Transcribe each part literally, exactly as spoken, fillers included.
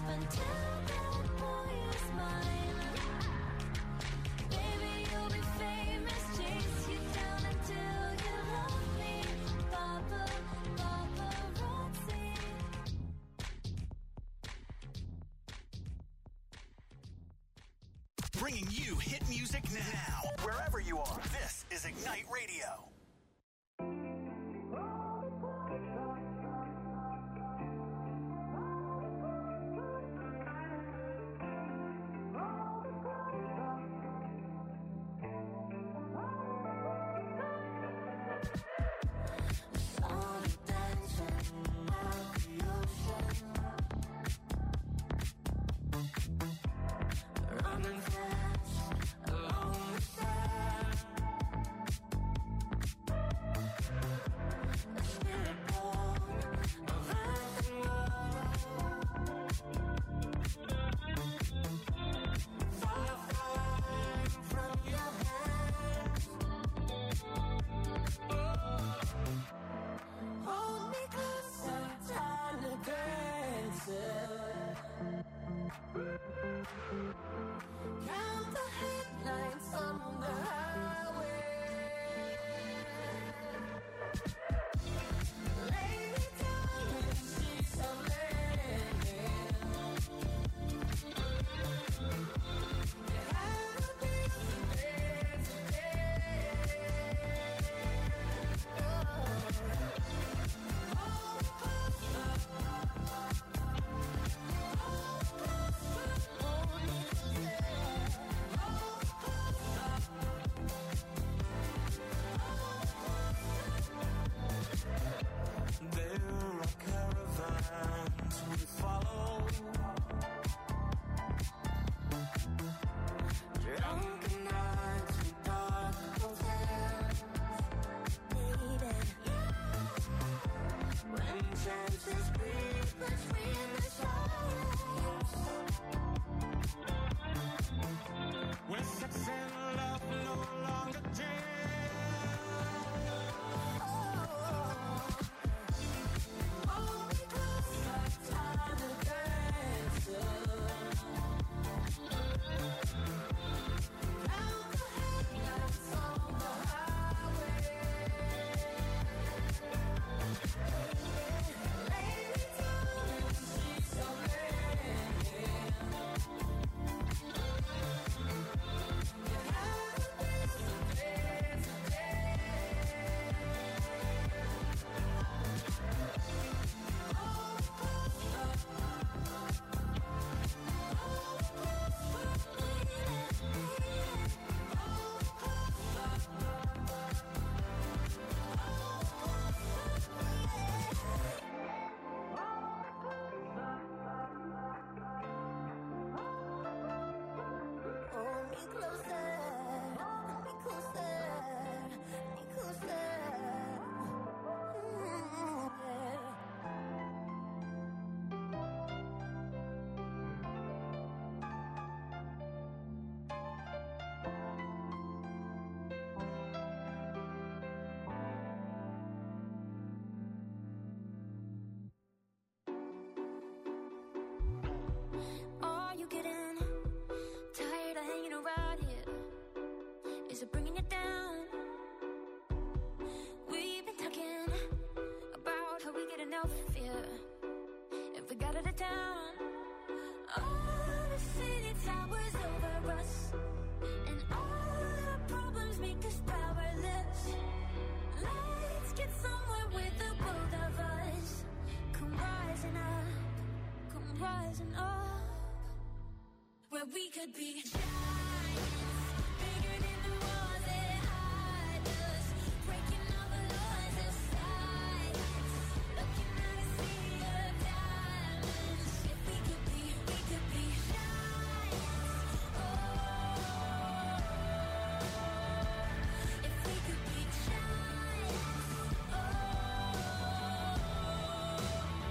up until that boy is mine. Baby, you'll be famous, chase you down until you love me. Papa, paparazzi. Bringing you hit music now, wherever you are. This is Ignite Radio.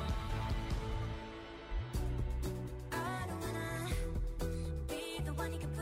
I don't wanna be the one you can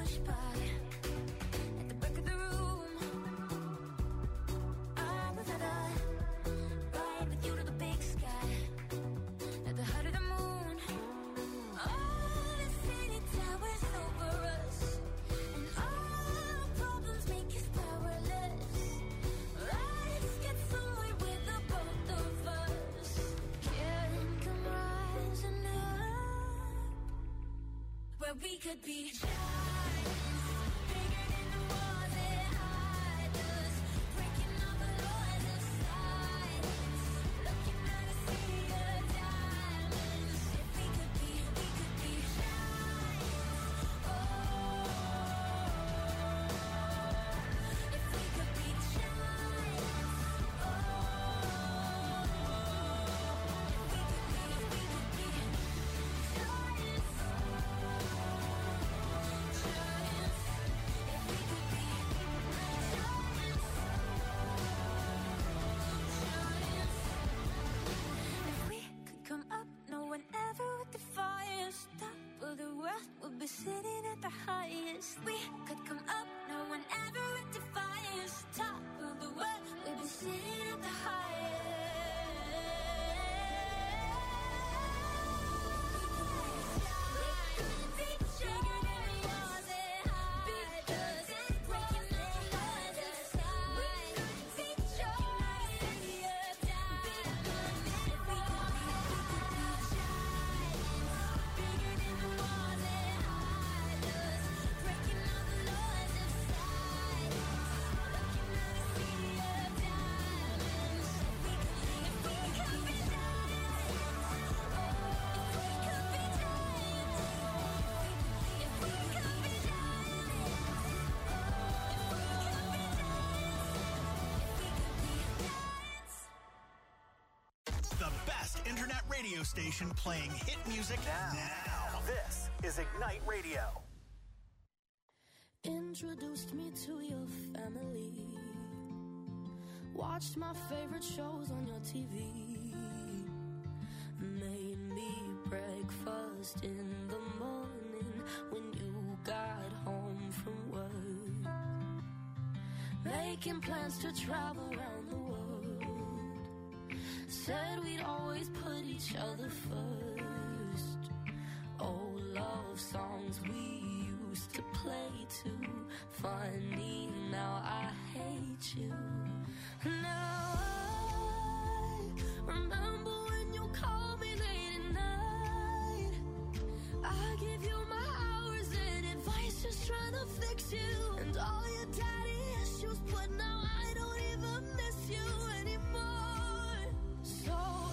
we could be giants, bigger than the walls that hide us, breaking all the laws of silence, looking at a sea of diamonds. If we could be, we could be giants. Oh, if we could be giants. Oh, if we could be, if we could be giants. Giants. If we could be giants. Giants. If we could come up, no one ever would defy us. Top of the world, we'd be sitting at the highest. We could come up, no one ever would defy us. Top of the world, we'd be sitting at the The best internet radio station playing hit music now. now. This is Ignite Radio. Introduced me to your family. Watched my favorite shows on your T V. Made me breakfast in the morning when you got home from work. Making plans to travel around the world. Said we'd always put each other first. Old love songs we used to play too. Funny, now I hate you. Now I remember when you called me late at night. I give you my hours and advice, just trying to fix you. And all your daddy issues, but now I don't even miss you anymore. So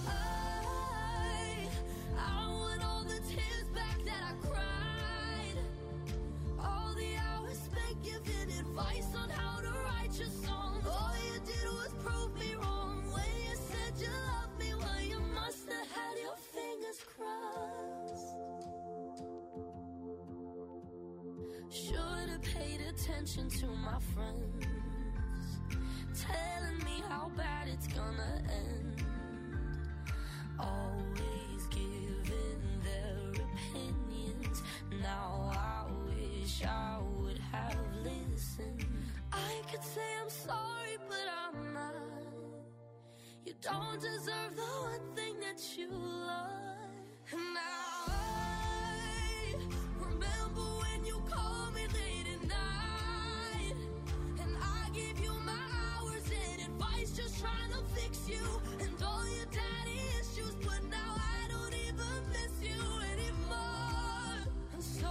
I, I want all the tears back that I cried. All the hours spent giving advice on how to write your songs. All you did was prove me wrong when you said you loved me. Well, you must have had your fingers crossed. Should have paid attention to my friends, telling me how bad it's gonna end. Always giving their opinions. Now I wish I would have listened. I could say I'm sorry, but I'm not. You don't deserve the one thing that you love. And now I remember when you called me late at night, and I gave you my hours and advice, just trying to fix you. And all your daddy issues, but now I don't even miss you anymore. And so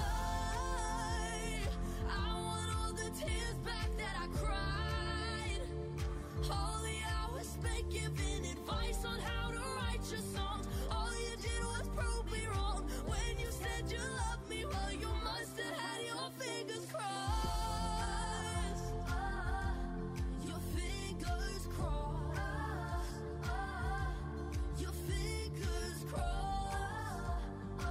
I, I want all the tears back that I cried. All the hours spent giving advice on how to write your songs. All you did was prove me wrong when you said you loved me. Well, you must have had your fingers crossed. Your fingers crossed. Your fingers crossed.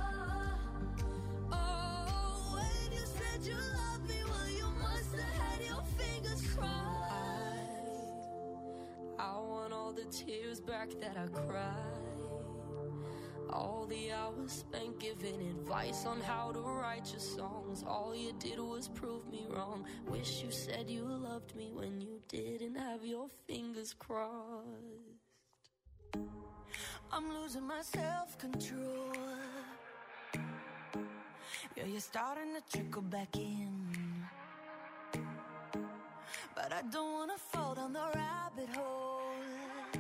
Oh, when you said you loved me, well, you must have had your fingers crossed. I want all the tears back that I cried. All the hours spent giving advice on how to write your songs. All you did was prove me wrong. Wish you said you loved me when you didn't have your fingers crossed. I'm losing my self-control. Yeah, you're starting to trickle back in. But I don't wanna fall down the rabbit hole.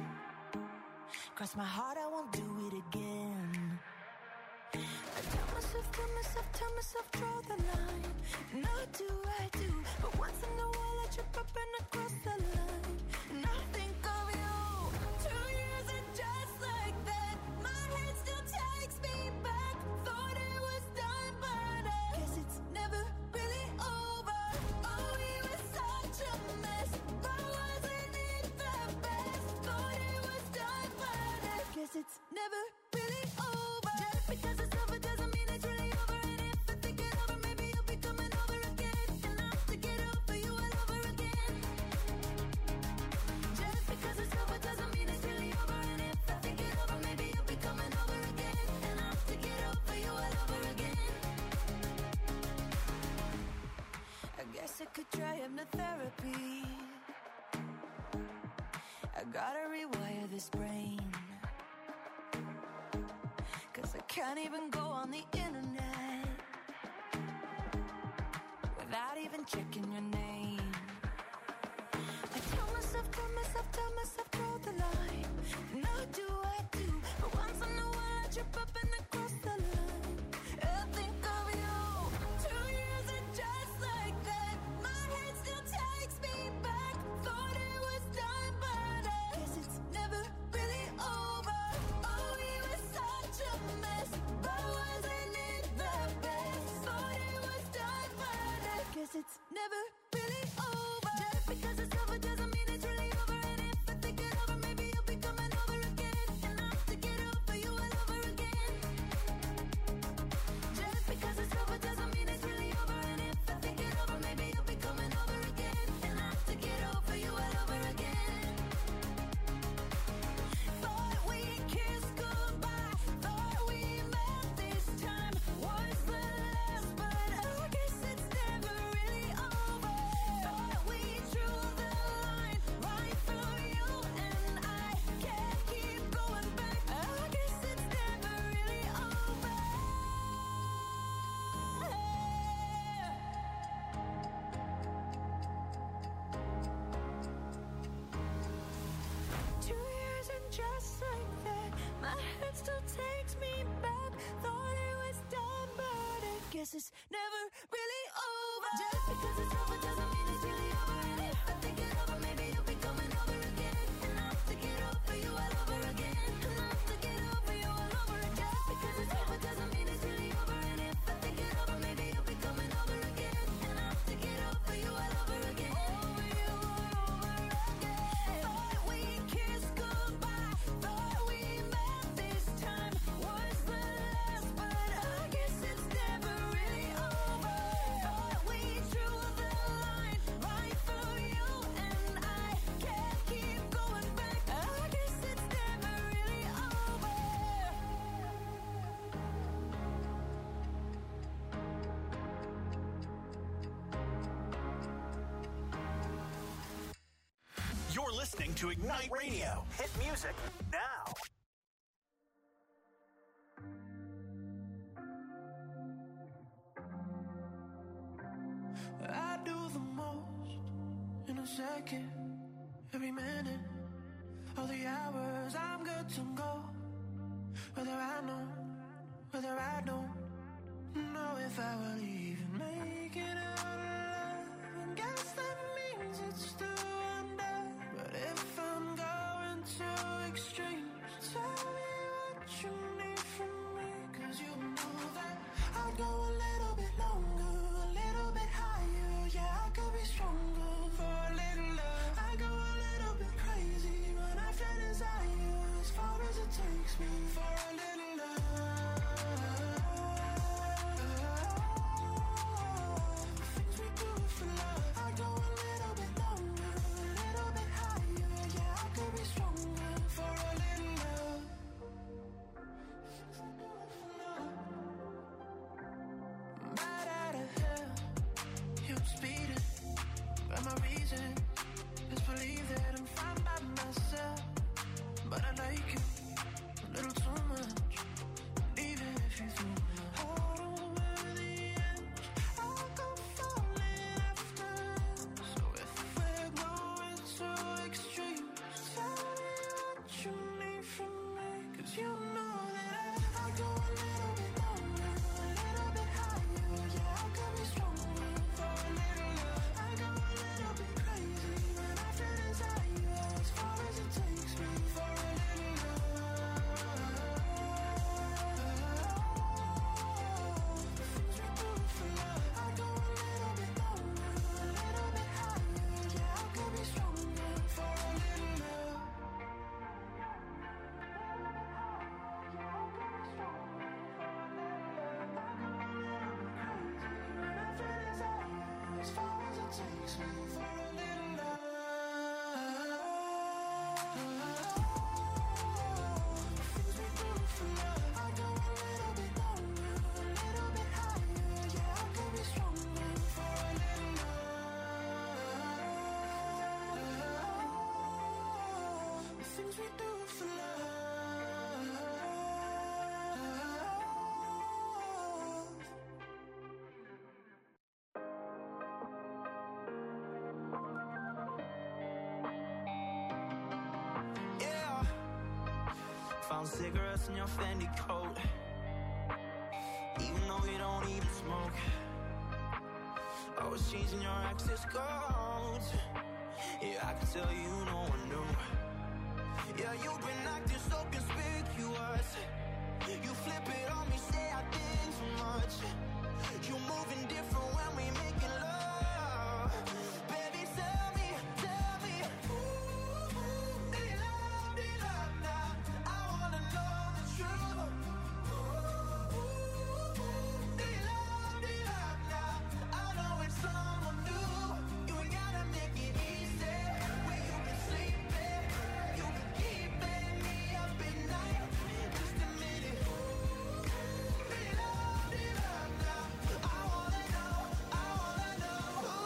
Cross my heart, I won't do it again. I tell myself myself, tell myself, tell myself, draw the line. And I do, I do. But once in a while I trip up and I cross the line. And I think of you. Two years and just like that, my head still takes me back. Thought it was done, but I guess it's never really over. Oh, we were such a mess, but wasn't it the best? Thought it was done, but I guess it's never really over. Just because it's over doesn't mean it's really over. And if I think it over, maybe you'll be coming over again. And I'll have to get over you all over again. Just because it's over doesn't mean it's really over. And if I think it over, maybe you'll be coming over again. And I'll have to get over you all over again. I guess I could try hypnotherapy. I gotta rewire this brain. Cause I can't even go on the internet without even checking your name. I tell myself, tell myself, tell myself, draw the line. And I do, I do. But once in a while I trip up and I cross the line. I think of you. Two years and just like that, my head still takes me back. Thought it was done, but I guess it's never really over. Oh, we were such a mess, but wasn't it the best? Thought it was done, but I guess it's never really over. Just because it's over doesn't mean it's really over. And if I think it over, maybe you'll be coming over again. And I'll have to get over you all over again. Just because it's over doesn't mean it's really over. And if I think it over, maybe you'll be coming over again. And I'll have to get over you all over again. Thought we kissed goodbye. Thought we met this time was the last, but I guess it's never really over. Thought we drew the line right through you and I can't keep going back. I guess it's never really over. Two years and just like that, my head still takes me back. Thought it was done, but I guess it's never really over. Just because it's over doesn't mean it's really over. And if I think it over, maybe you'll be coming over again. And I'll have to get over you all over again. And I'll have to get over you all over again. Just because it's over doesn't mean it's really over. And if I think it over, maybe you'll be coming over again. And I'll have to get over you all over again. Over you all over again. Thought we kissed goodbye. Thought we met this time was the last, but I guess it's never really over. Thought we drew the line right through you and I can't keep going back. I guess it's never really over. You're listening to Ignite Radio. Hit music now. I do the most in a second, every minute, all the hours I'm good to go. Whether I know, whether I don't know if I will even make it out alive. And guess that means it's still under. But if I'm going to extremes, tell me what you need from me. Cause you know that I'd go a little bit longer, a little bit higher. Yeah, I could be stronger for a little love. I go a little bit crazy when I feel desire, as far as it takes me for a little love. The things we do for love. I go a little bit longer, a little bit higher. Yeah, I could be stronger for a little love. Right out of hell, you're speeding. But my reason is believe that I'm fine by myself. But I like you a little too much. Even if you threw my heart over the edge, I'll go falling after. So if we're going to extremes, tell me what you need from me. Cause you know that I, I go a little bit longer, a brown cigarettes in your Fendi coat. Even though you don't even smoke. Always changing your access codes. Yeah, I can tell you no one knew. Yeah, you've been acting so conspicuous. You flip it on me, say I think too much. You moving different when we making love. Baby, tell me, tell me, ooh, they love, they love now. I wanna know the truth. Ooh, they love, they love now. I know it's someone new. You ain't gotta make it easy. Where you can sleep there, you can keep me up at night. Just admit it. They love, they love now. I wanna know, I wanna know.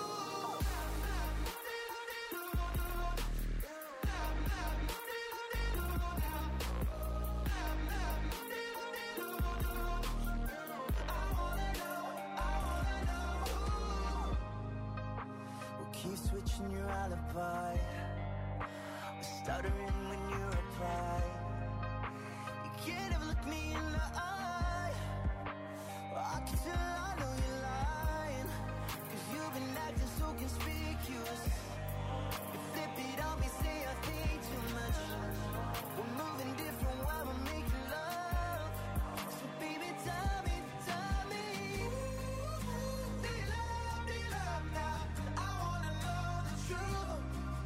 We'll keep switching your alibi. We're stuttering when you reply. You can't ever look me in the eye. Well, I can tell I know you're lying. Cause you've been acting so conspicuous. You flip it on me, say I think too much. We're moving different while we're making love. So baby, tell me, tell me. They love, they love now. I wanna know the truth.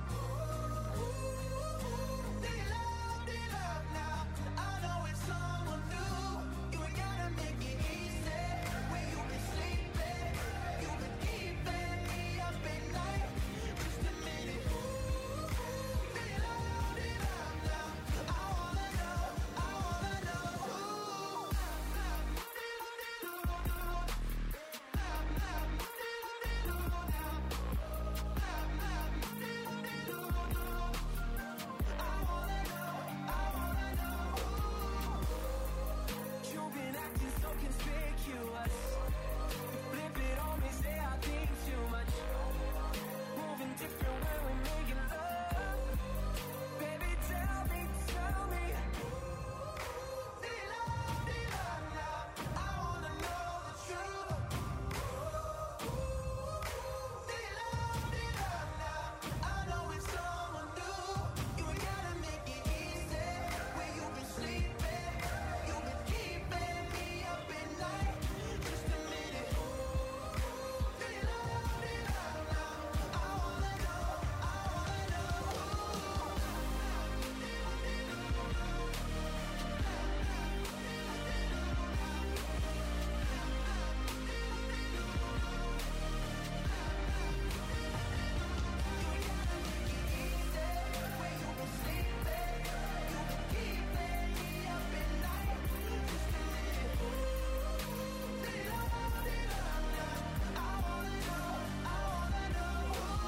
They love, they love now. I know it's someone new. You ain't gotta make it easy. Where you can sleep there, you can keep me up at night. Just admit it. They love, they love now. I wanna know, I wanna know. You've been acting so conspicuous. You flip it on me, say I think too much. Moving different when we're making love. Baby, tell me, tell me. They love, they love now. I wanna know the truth. They love, they love now. I know it's someone new. You ain't gotta make it easy. Where you can sleep there, you can keep me up at night. Just admit it. They love, they love now. I wanna know, I wanna know. Where you can sleep there, you can keep me up at night. Just admit it. They love, they love now. I wanna know, I wanna know.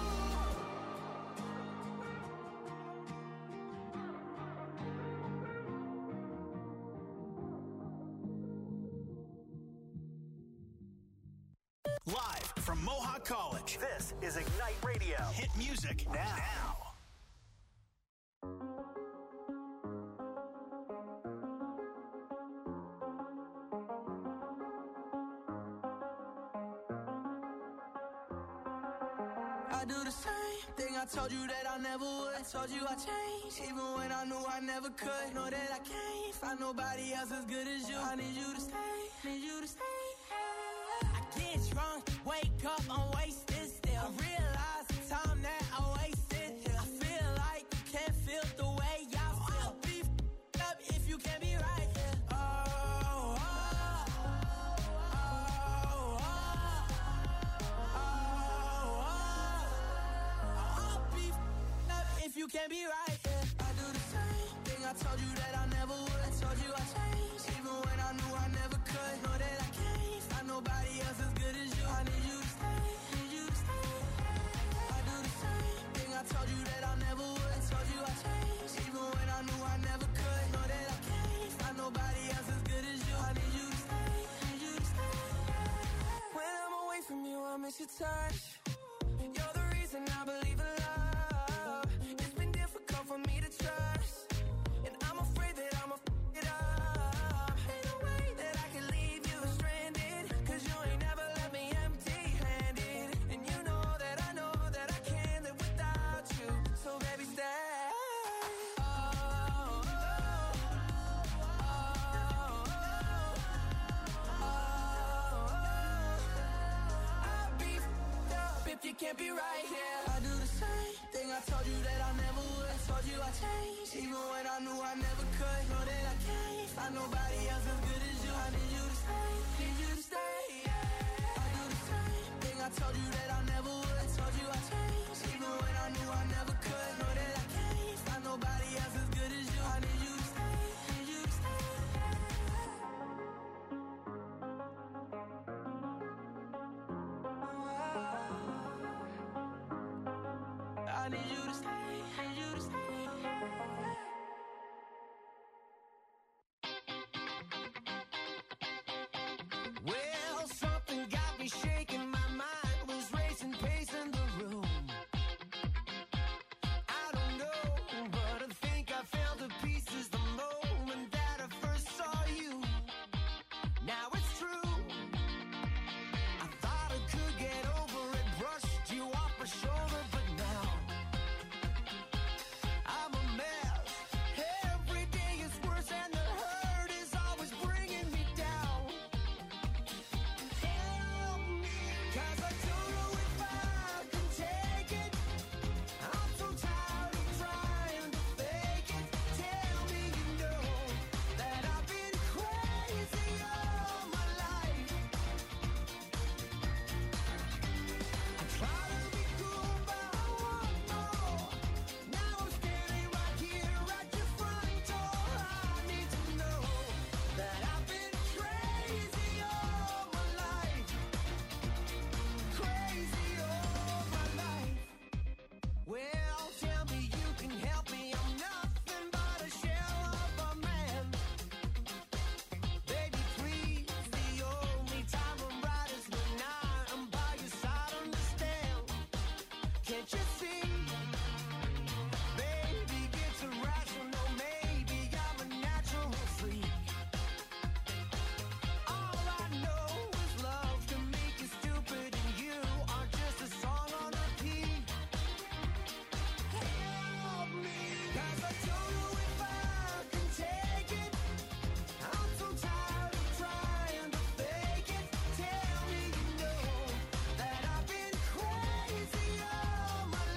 Live from Mohawk College, this is Ignite Radio. Hit music now. I do the same thing I told you that I never would. I told you I changed, even when I knew I never could. Know that I can't find nobody else as good as you. I need you to stay, need you to stay. I get drunk, wake up, I'm wasted still. I realize the time that I wasted here. I feel like you can't feel the way I feel. I'll be f***ed up if you can't be right here. Oh, oh, oh, oh, oh, oh. I'll be f***ed up if you can't be right here. I do the same thing I told you that I never would. I told you I changed, even when I knew I never could. Know that I can't find nobody else as good as you. I need you to stay, need you to stay. I do the same thing I told you that I never would. I told you I changed, even when I knew I never could. Know that I can't find nobody else as good as you. I need you to stay, need you to stay. When I'm away from you, I miss your touch. You're the reason I believe in love. It's been difficult for me to trust, and I'm afraid that I'm a f*** it it can't be right, yeah. I do the same thing I told you that I never would. I told you I changed, even when I knew I never could. Know that I can't find nobody else as good as you. I need you to stay, need you to stay, yeah. I do the same thing I told you that I never would. I told you I changed, even when I knew I never could. Know that I can't find nobody else as good as you. I need you to stay, need you to stay, I need you to stay, need you to stay. Well, something got me shaking, my mind was racing, pacing the room. I don't know, but I think I fell to pieces the moment that I first saw you. Now it's true, I thought I could get over it, brushed you off my shoulder, but now I'm a mess. Every day is worse and the hurt is always bringing me down. Help me, 'cause I don't know if I can take it. I'm so tired of trying to fake it. Tell me you know that I've been crazy all my life. I try to be cool, but I want more. Now I'm standing right here at your front door. I need to know that I've been crazy all my life. Crazy all my life. Well, tell me you can help me. I'm nothing but a shell of a man. Baby, please, the only time I'm right is when I'm by your side. Understand? Can't you see? Baby, it's irrational. Maybe I'm a natural freak. All I know is love can make you stupid, and you are just a song on repeat. Help me, 'cause I don't know if I can take it. I'm so tired of trying to fake it. Tell me you know that I've been crazy all my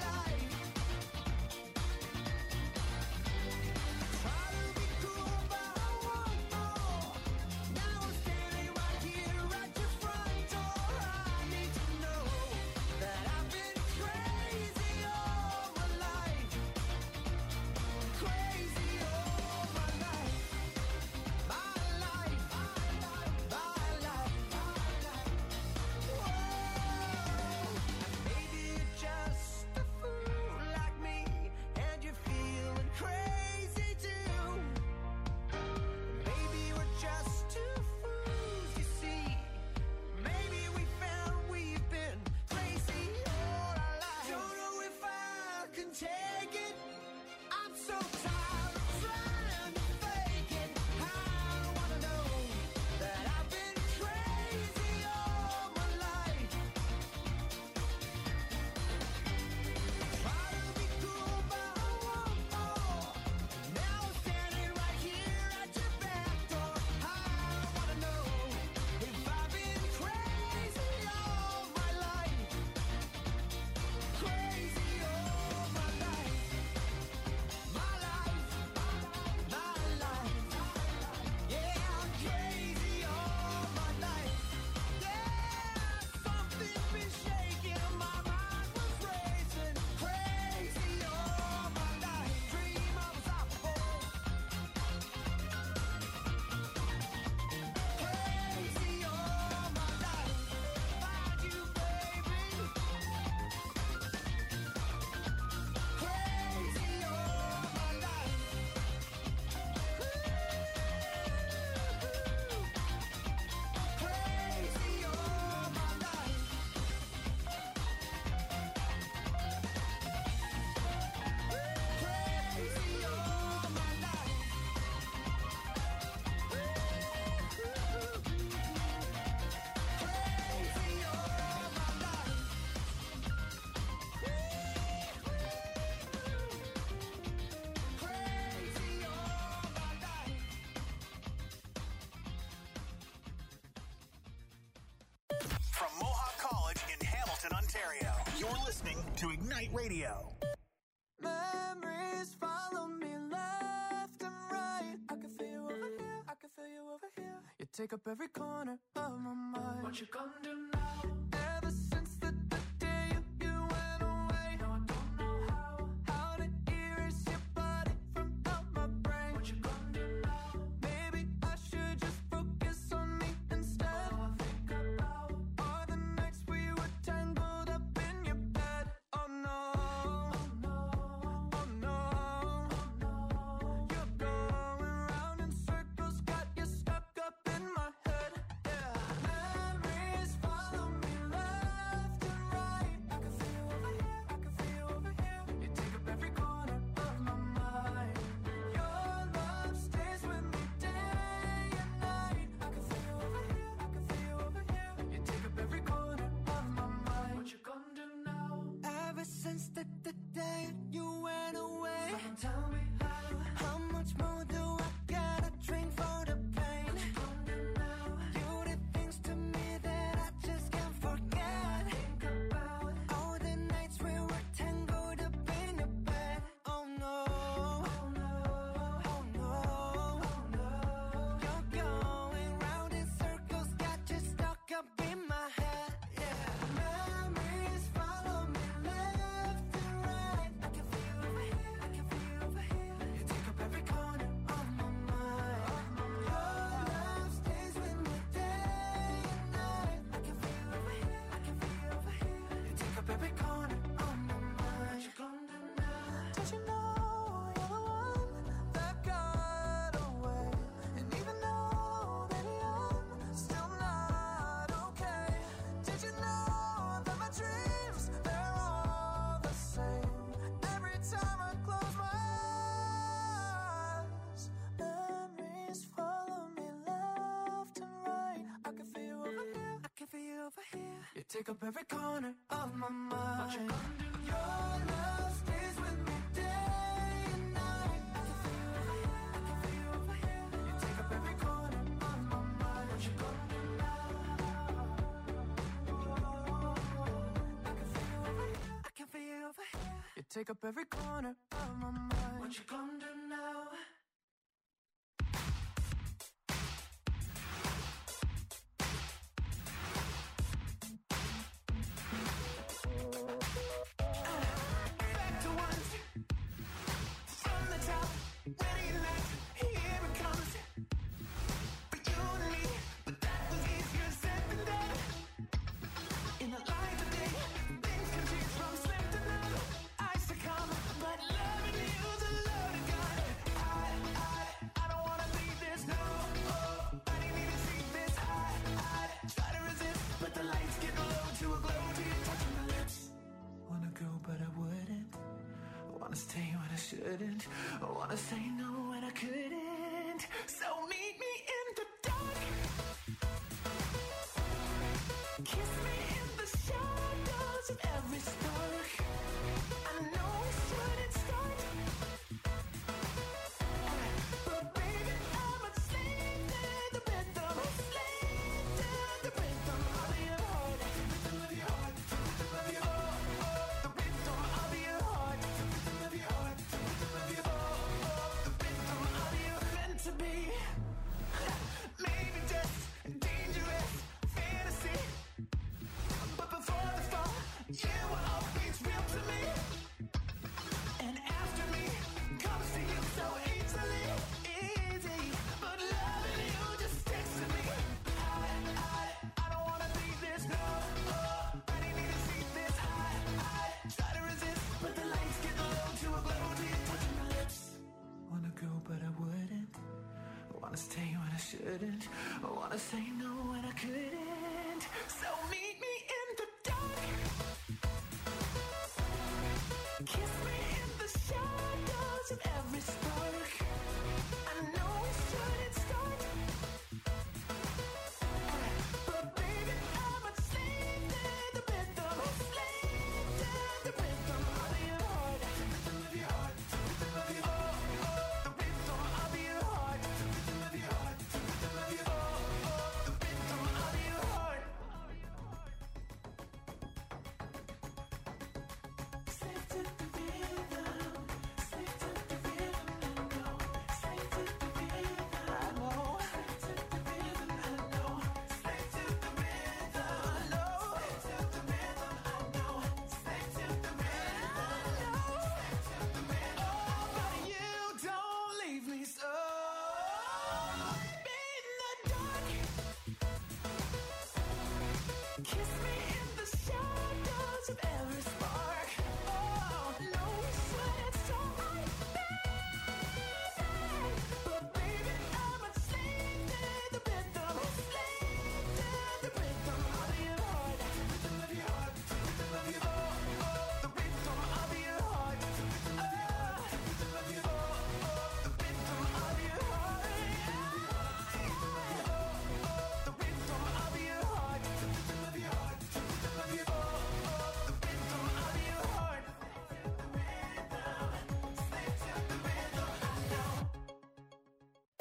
listening to Ignite Radio. Memories follow me left and right. I can feel you over here, I can feel you over here. You take up every corner of my mind. What you gonna do now? Ever since the, the day you, you went away, no, I don't know how, how to erase your body from out my brain. What you gonna do now? Maybe I should just focus on me instead. All I think about are the nights we were tangled up in your bed. Oh no. Since the, the day you went away, someone tell me how, how much more do I gotta drink for the pain? What you gonna do now? You did things to me that I just can't forget. Think about all the nights we were tangled up in your bed. Oh no, oh no, oh no, oh no. You're going round in circles, got you stuck up in my head. Yeah, memories follow me left and right. I can feel you over here, I can feel you over here. You take up every corner of my mind. Your love stays with me day and night. I can feel you over here, I can feel you over here. You take up every corner of my mind. What you gonna do now? Did you know you're the one that got away? And even though, baby, I'm still not okay. Did you know that my dreams, they're all the same? Every time I close my eyes, memories follow me left and right. I can feel you over here, I can feel you over here. You take up every corner of my mind. What you gonna do? Your love stays with me day and night. I can feel you over here, I can feel you over here. You take up every corner of my mind. What you gonna do now? I can feel you over here, I can feel you over here. You take up every corner of my mind. What you gonna do now? Back to once, from the top, ready and left, here it comes. For you and me, but that was easier said than done. In the light of day, things can change from slim to none. I succumb, but loving you's a loaded gun. I, I, I don't wanna leave this, no. Oh, I didn't even see this. I, I try to resist, but the lights get low to a glow till you're touching my lips. Wanna go, but I wouldn't. Wanna stay when I shouldn't. Wanna say no when I couldn't. So meet me in the dark. Kiss me in the shadows of every spark. I know we shouldn't start, but baby, I'm a slave to the rhythm. Slave to the rhythm of your heart. Rhythm of your heart. Rhythm of your heart. The rhythm of your heart. Rhythm of your heart. Rhythm of your heart. The rhythm of your meant to be. Maybe just dangerous fantasy, but before the fall, you were always real to me. And after me comes to you so easily, easy. But loving you just sticks to me. I, I, I don't wanna leave this, no. Oh, I didn't even see this. I, I try to resist, but the lights get low to a glow till you're touching my lips. Wanna go, but I wouldn't. Wanna stay when I shouldn't. Wanna say no when I couldn't. So meet me in the dark. Kiss me in the shadows of every spark. I know we shouldn't start, but baby, I'm a slave to the rhythm. Slave to the rhythm of your heart. Rhythm of your heart. Rhythm of your heart. The rhythm of your heart. Rhythm of your heart. Rhythm of your heart. The rhythm of your heart.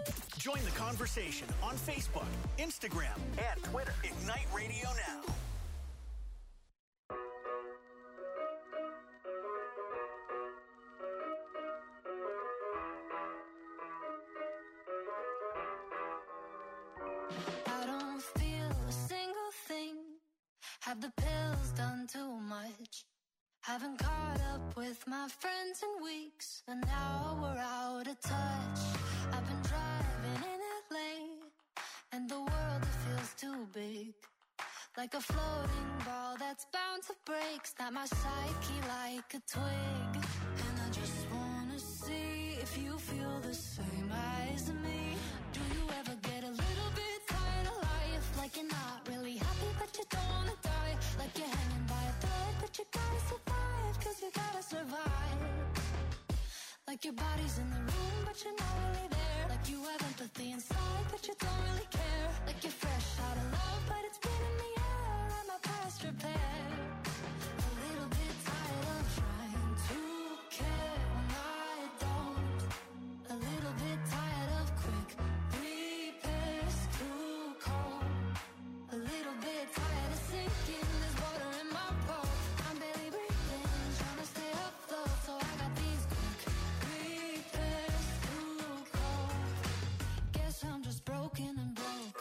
Join the conversation on Facebook, Instagram, and Twitter. Ignite Radio Now. I don't feel a single thing. Have the pills done too much? Haven't caught up with my friends in weeks, and now we're out of touch. I've been driving in L A, and the world, it feels too big. Like a floating ball that's bound to break. Snap my psyche like a twig. And I just wanna see if you feel the same as me. Do you ever get a little bit tired of life? Like you're not really happy, but you don't wanna die. Like you're hanging by a thread, but you gotta survive, cause you gotta survive. Like your body's in the room, but you're not really there. Like you have empathy inside, but you don't really care. Like you're fresh out of love, but it's been in the air. I'm a past repair. A little bit tired of trying to care when I don't. A little bit tired of quick repairs, too cold. A little bit tired of sinking, there's water in my boat. I'm barely breathing, trying to stay afloat, so I got these quick repairs, too cold. Guess I'm just broken and broke.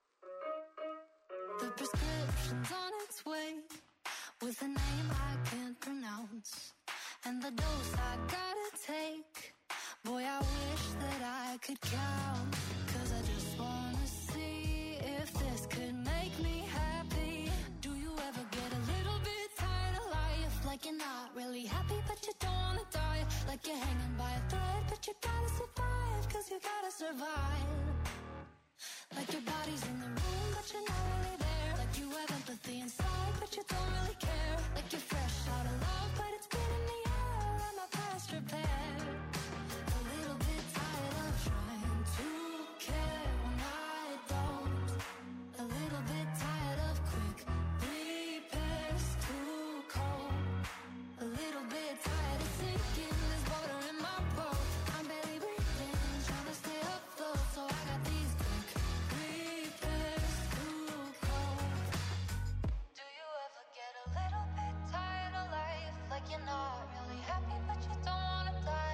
The prescription's on its way, with a name I can't pronounce, and the dose I gotta take. Boy, I wish that I could count, cause I just wanna see if this could make me happy. Do you ever get a little bit tired of life? Like you're not really happy, but you don't wanna die. Like you're hanging by a thread, but you gotta survive, cause you gotta survive. Like your body's in the room, but you're not really there. Like you have empathy inside, but you don't really care. Like you're fresh out of love, but it's been in the air. I'm a past repair. A little bit tired of trying to care when I don't. A little bit tired of quick repairs, too cold. A little bit tired of sinking, there's water in my boat. I'm barely breathing, trying to stay afloat, so I got these quick repairs, too cold. Do you ever get a little bit tired of life? Like you're not really happy, but you don't wanna die.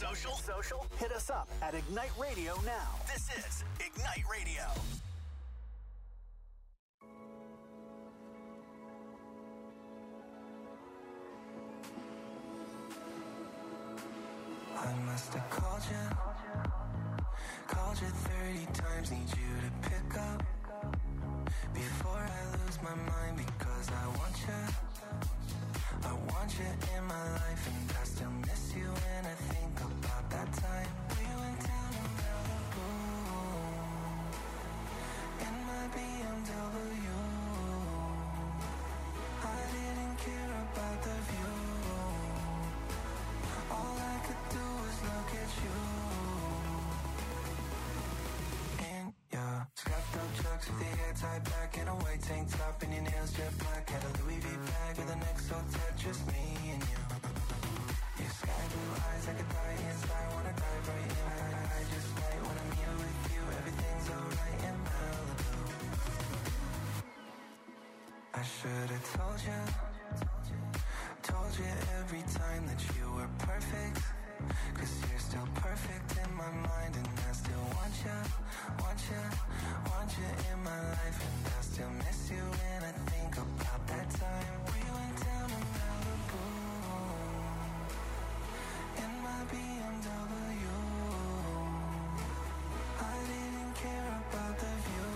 social? Social? Hit us up at Ignite Radio now. This is Ignite Radio. I must have called you, called you thirty times, need you to pick up before I lose my mind, because I want you, I want you in my life, and I still miss you when I think about that time we went down to Malibu in my B M W. I didn't care about the view, all I could do was look at you. In your scrapped up chucks with your hair tied back in a white tank top and your nails jet black. Had a Louis V bag with an X O tat, just me and you. Your sky blue eyes, I could die inside, wanna dive right in. I, I just might when I'm here with you, everything's alright in Malibu. I should've told you, told you every time that you were perfect, cause you're still perfect in my mind, and I still want you, want you, want you in my life, and I still miss you when I think about that time we went down to Malibu in my B M W. I didn't care about the view,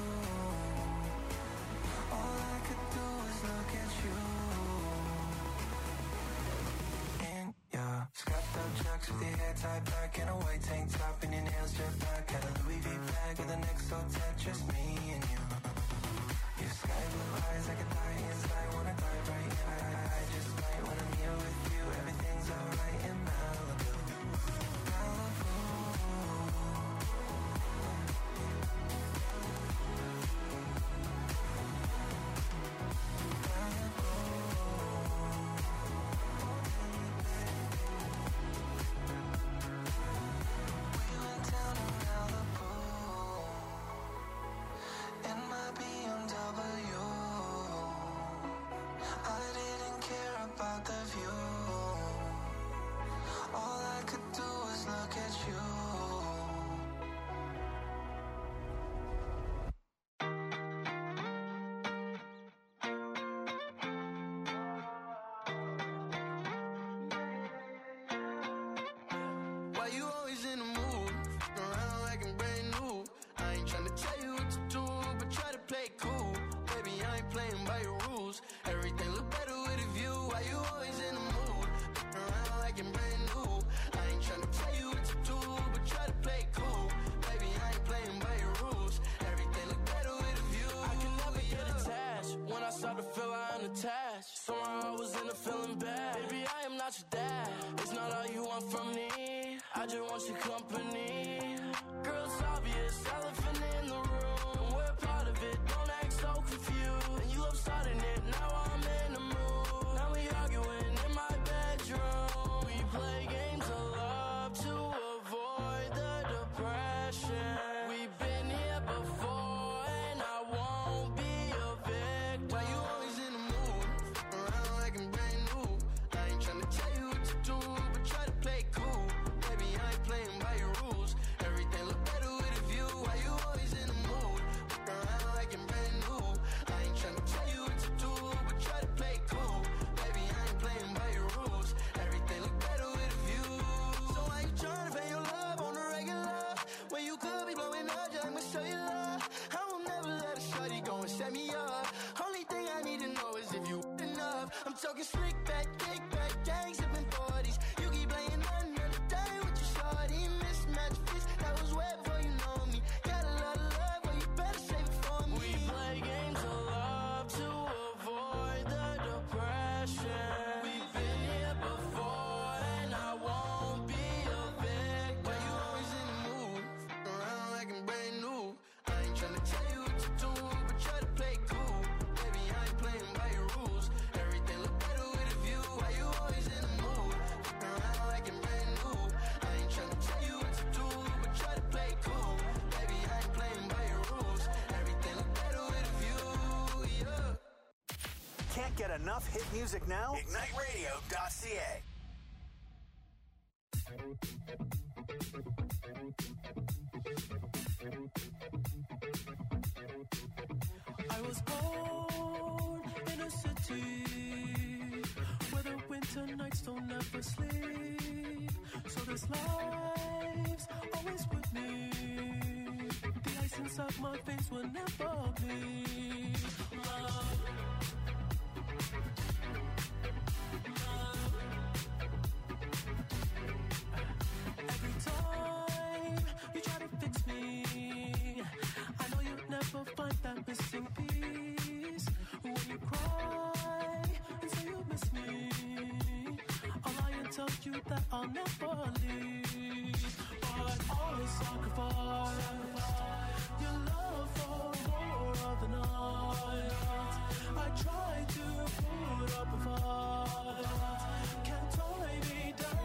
all I could do was look at you. Yeah, scrapped up chucks with your hair tied back in a white tank top and your nails jet black. Had a Louis V bag with an X O tat, just me and you. Your sky blue eyes, I could die inside, wanna dive right in. I, I just might when I'm here with you, everything's alright in Malibu. Malibu. Why you always in the mood? Around like I'm brand new. I ain't tryna tell you what to do, but try to play cool. Baby, I ain't playing by your rules. Everything look better with a view. Why you always in the mood? Around like I'm brand new. I ain't tryna tell you what to do, but try to play cool. Baby, I ain't playing by your rules. Everything look better with a view. I can never get attached. When I start to feel I'm attached, somehow I was in a feeling bad. Baby, I am not your dad. It's not all you want from me. I just want your company. Girl, it's obvious, elephant in the room, and we're part of it, don't act so confused. And you love starting it, now I'm in the mood. Now we arguing in my bedroom. We play games of love to avoid the depression. We've been here before, and I won't be a victim. Why you always in the mood? Around like I'm brand new. I ain't tryna tell you what to do, but try to play cool. Baby, I ain't playing by your rules. Everything look better with a view. Why you always in the mood? Around like I'm brand new. I ain't tryna tell you what to do, but try to play cool. Baby, I ain't playing by your rules. Everything look better with a view. So why you tryna pay your love on the regular when you could be blowing up just like my cellular? I will never let a shorty go and set me up. Only thing I need to know is if you enough. I'm talking slick back, kick back, gang sipping forties. You keep playing another day with your shorty. Mismatch fist, that was way before you know me. Got a lot of love, but you better save it for me. We play games of love to avoid the depression. We've been here before, and I won't be a victim. Why you always in the mood? Around like I'm brand new. I ain't tryna tell you what to do, but try to play cool. Baby, I ain't playing by your rules. Everything look better with a view. Why you always in the mood? Around like I'm brand new. I ain't tryna tell you what to do, but try to play cool. Baby, I ain't playing by your rules. Everything look better with a view, yeah. Can't get enough hit music now? Ignite Radio dot C A. I was born in a city where the winter nights don't ever sleep. So this life's always with me. The ice inside my veins will never bleed. Love. Every time you try to fix me, I know you'll never find that missing piece. When you cry and say you miss me, I'll lie and tell you that I'll never leave. But always sacrifice your love for more of the night. I try to put up a fight, can't tie me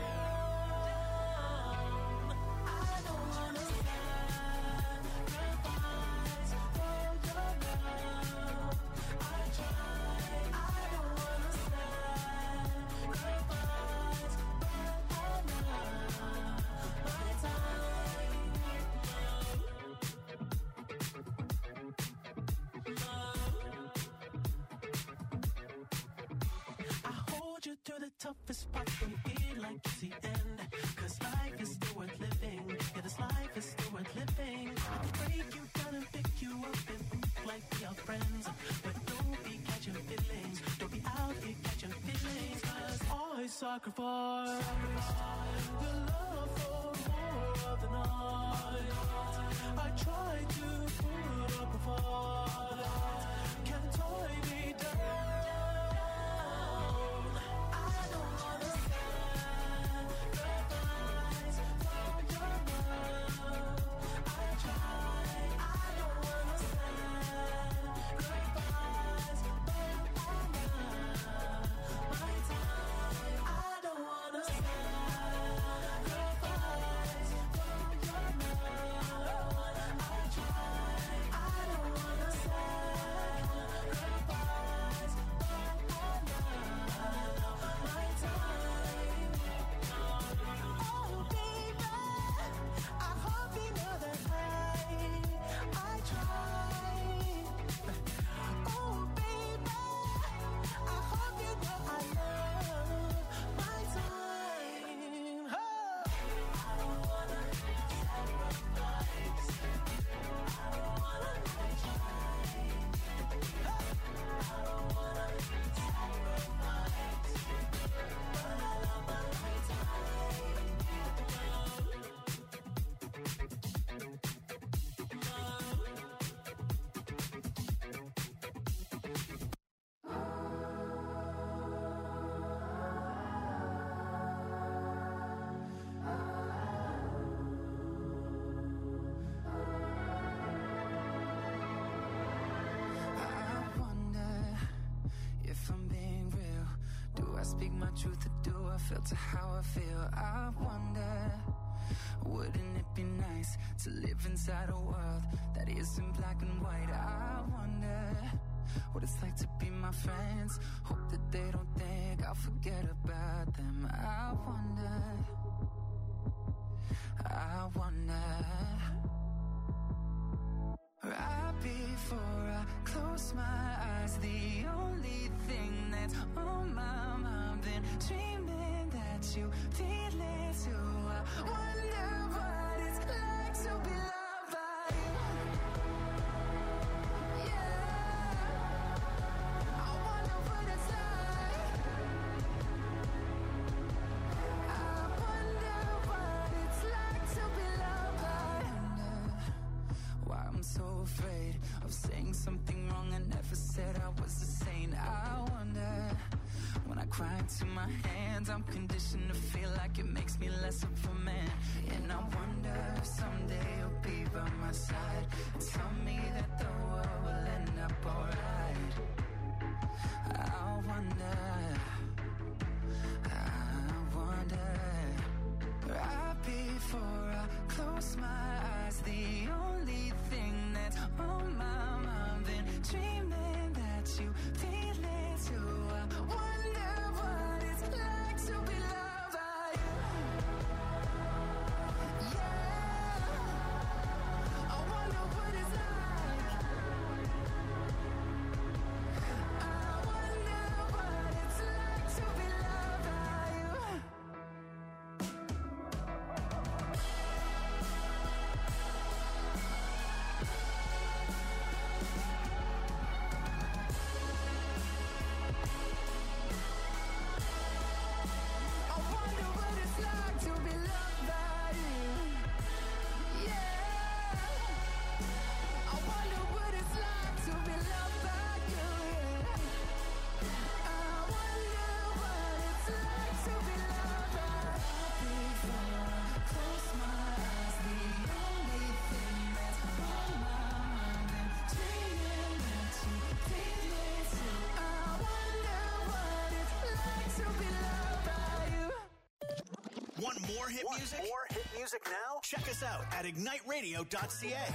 down. I don't wanna sacrifice for your love. I try, I don't wanna sacrifice, but I'm not my time. I hold you through the toughest parts, don't feel like it's the end. Cause life is still worth living. Yeah, this life is still worth living. I can break you down and pick you up and think like we are friends. But don't be catching feelings. Don't be out here catching feelings. Cause I sacrifice your love for more of the night. I try to put up a fight, can't tie me down. I don't wanna sacrifice for your love. I try, I don't wanna sacrifice, but I'm not my time. I don't wanna sacrifice for your love. I try, I don't wanna sacrifice, but I'm not my time. Oh baby, I hope you know that I, I try. Oh baby, I hope you know I love my time. Oh. I don't wanna sacrifice. I don't wanna try. I don't wanna sacrifice, but I love my time. I wonder if I'm being real. Do I speak my truth or do I filter how I feel? I wonder, wouldn't it be nice to live inside a world that isn't black and white? I wonder what it's like to be my friends. Hope that they don't think I'll forget about them. I wonder, I wonder. Right before I close my eyes, the only thing that's on my mind, been dreaming that you feel it too. I wonder what it's like to be loved by you. Yeah, I wonder what it's like. I wonder what it's like to be loved by you. Why I'm so afraid of saying something wrong. I never said I was a saint. I wonder, when I cry into my hands, I'm conditioned to feel like it makes me less of a man. And I wonder if someday you'll be by my side and tell me that the world will end up alright. I wonder, I wonder. Right before I close my eyes, the only thing that's on my mind, been dreaming that you feel it too. I wonder what it's like to be loved by you. more hit Want music? more hit music now? Check us out at ignite radio dot c a.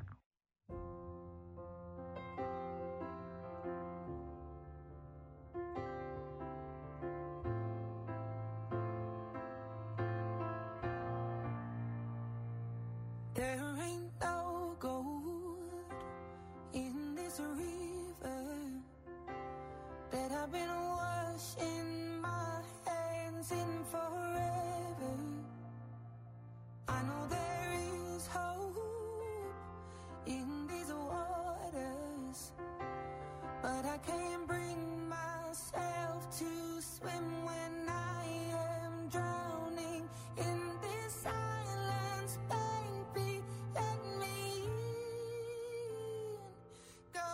There ain't no gold in this river that I've been washing my hands in forever. I know there is hope in these waters, but I can't bring myself to swim when I am drowning in this silence. Baby, let me in. Go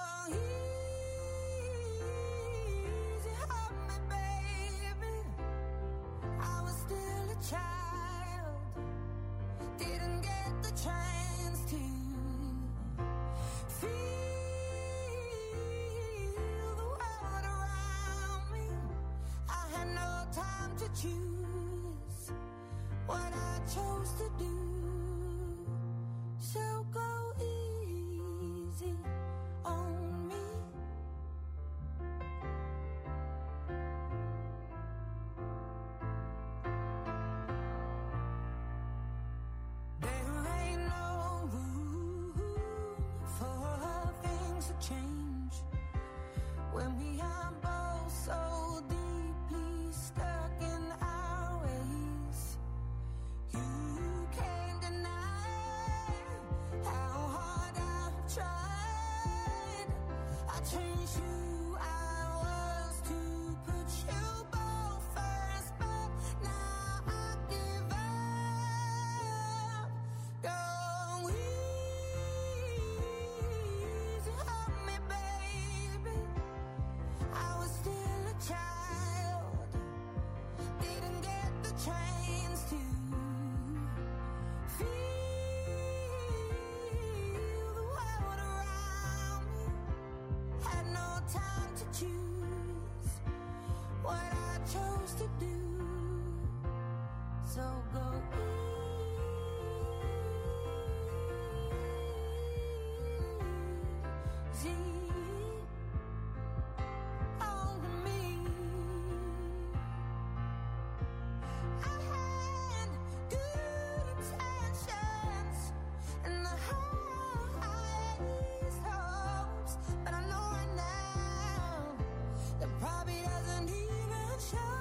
easy on me, baby. I was still a child, didn't get the chance to feel the world around me. I had no time to choose what I chose to do. So go easy on me. There ain't no room for things to change when we are both so deeply stuck in our ways. You can't deny how hard I've tried. I changed who I was to put you both first, but now I give up. Go easy on me, baby. I was still a child, didn't get the chance to feel the world around me. Had no time to choose what I chose to do. So go easy on me. I had good intentions and the highest hopes, but I know right now that probably doesn't even show.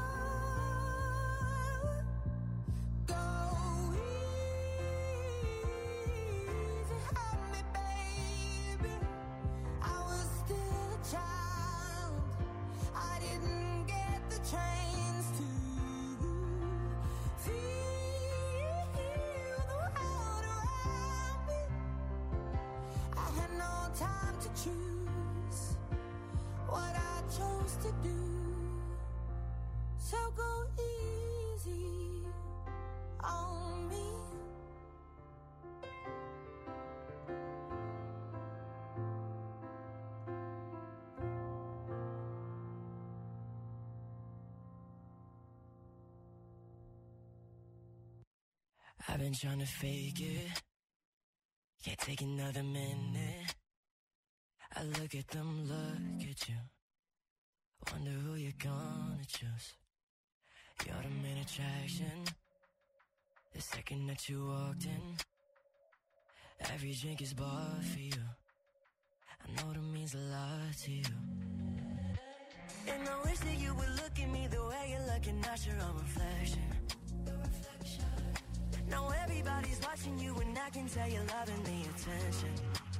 Go easy on me, baby. I was still a child, I didn't get the chance to feel the world around me. I had no time to choose what I chose to do. So go easy on me. I've been trying to fake it, can't take another minute. I look at them, look at you, wonder who you're gonna choose. You're the main attraction, the second that you walked in. Every drink is bought for you, I know that means a lot to you. And I wish that you would look at me the way you're looking at your own reflection. Now everybody's watching you and I can tell you're loving the attention.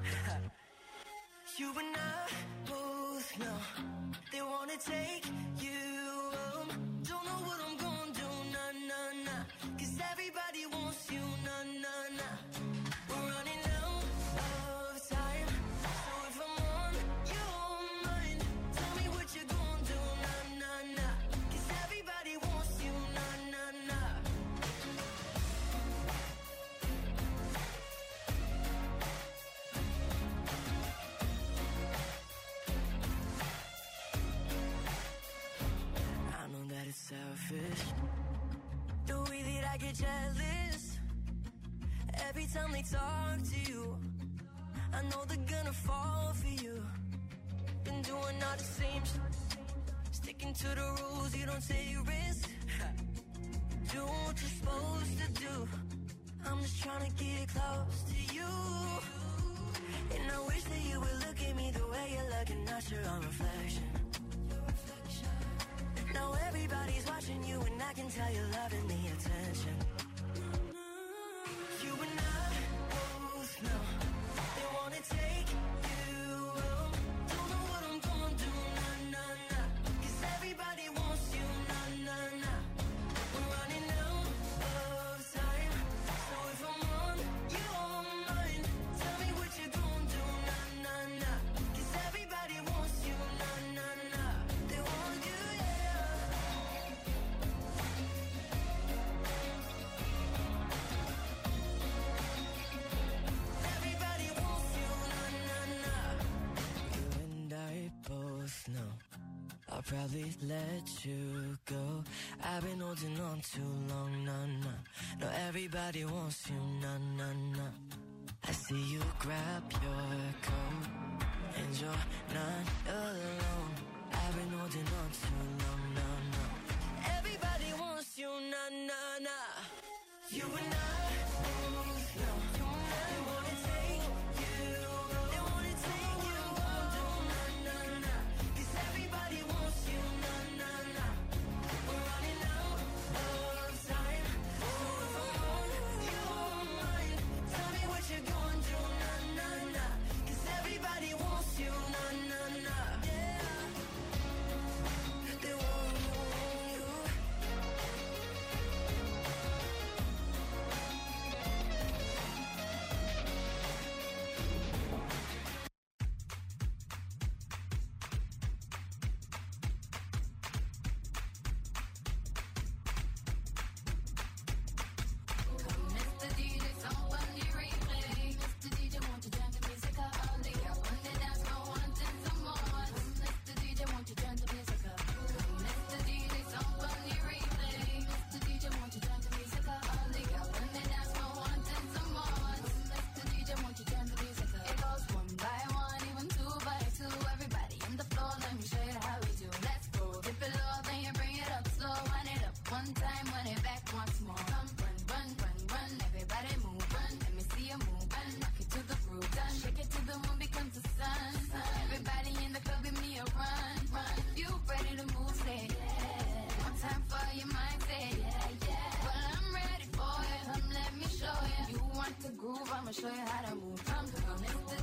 You and I both know they wanna take you home. Don't know what I'm gonna do, nah, nah, nah. Cause everybody wants you, nah, nah, nah. We're running out of time, so if I'm on your mind, tell me what you're gonna do, nah, nah, nah. Cause everybody wants you, nah, nah, nah. I know that it's selfish, the way that I get time they talk to you, I know they're gonna fall for you. Been doing all the same shit, sticking to the rules, you don't take risks. Do what you're supposed to do. I'm just trying to get close to you. And I wish that you would look at me the way you're looking, not your own reflection. Now everybody's watching you and I can tell you're loving the attention. You and I both know they wanna take you home. Don't know what I'm gonna do, nah, nah, nah. Cause everybody wants you, nah, nah, nah. We're running out of time. So if I'm on your mind, tell me what you're gonna do, nah, nah, nah. Cause everybody wants you, nah, nah, nah. They want you, yeah. Everybody wants you, nah, nah, nah. You and I both know I'll probably let you go. I've been holding on too long, nah, nah. No, everybody wants you, nah, nah, nah. I see you grab your coat and you're not alone. I've been holding on too long, nah, nah. Everybody wants you, nah, nah, nah. You and I both know they wanna take you, they wanna take you home, nah, nah, nah. Cause everybody wants you, nah, nah, nah. We're running out of time. So if I'm on your mind, tell me what you're gonna do, nah, nah, nah. Cause everybody wants you, nah, nah, nah. Yeah. They want you, want you. Mister D J, someone you replay. Mister D J, won't you turn the music up? Only I want to dance for one and some more. Mister D J, won't you turn the music up? Mister D J, someone you replay. Mister D J, won't you turn the music up? Only I want to dance for one and some more. Mister D J, won't you turn the music up? It goes one by one, even two by two. Everybody in the floor, let me show you how we do. Let's go. Dip it low, then you bring it up slow. Wind it up one time, wind it back once more. Come run, run, run, run. Everybody move, run. Let me see you move, run. Rock it to the groove, done. Shake it till the moon becomes the sun. Everybody in the club, give me a run, run. If you ready to move, say yeah. One time for your mind, say yeah, yeah. Well, I'm ready for it. Come, let me show you. You want the groove, I'ma show you how to move. Come, come, Mister